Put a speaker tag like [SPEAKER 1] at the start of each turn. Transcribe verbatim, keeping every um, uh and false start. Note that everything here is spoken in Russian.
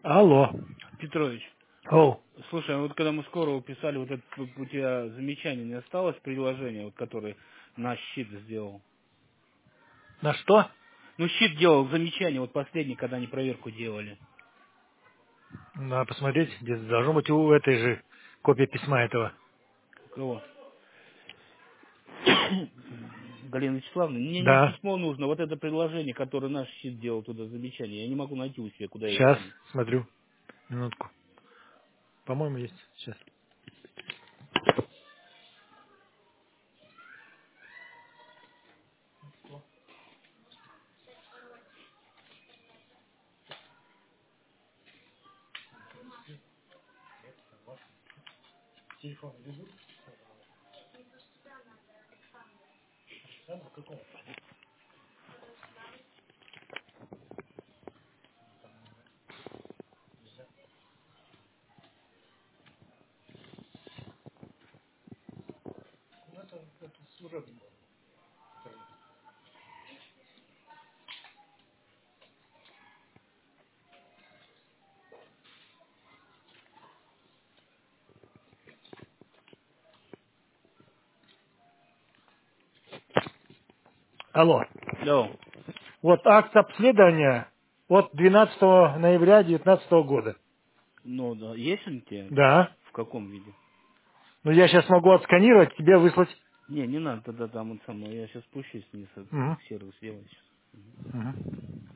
[SPEAKER 1] Алло.
[SPEAKER 2] Петрович,
[SPEAKER 1] Оу.
[SPEAKER 2] слушай, а вот когда мы скоро писали, вот это вот у тебя замечание не осталось, предложение, вот которое наш щит сделал?
[SPEAKER 1] На что?
[SPEAKER 2] Ну, щит делал замечание, вот последний, когда они проверку делали.
[SPEAKER 1] Надо посмотреть, где должно быть у этой же копия письма этого.
[SPEAKER 2] Кого? Галина Вячеславовна, мне не
[SPEAKER 1] Да.
[SPEAKER 2] письмо нужно, вот это предложение, которое наш щит делал туда замечание, я не могу найти у себя, куда я его
[SPEAKER 1] Сейчас,
[SPEAKER 2] кину.
[SPEAKER 1] смотрю. Минутку. По-моему, есть. Сейчас. Алло.
[SPEAKER 2] Да.
[SPEAKER 1] Вот акт обследования от двенадцатого ноября две тысячи девятнадцатого года.
[SPEAKER 2] Ну, да, есть он у тебя?
[SPEAKER 1] Да.
[SPEAKER 2] В каком виде?
[SPEAKER 1] Но я сейчас могу отсканировать, тебе выслать.
[SPEAKER 2] Не, не надо тогда там вот самое, я сейчас спущусь вниз, этот
[SPEAKER 1] Угу.
[SPEAKER 2] сервис сделаю сейчас.
[SPEAKER 1] Угу.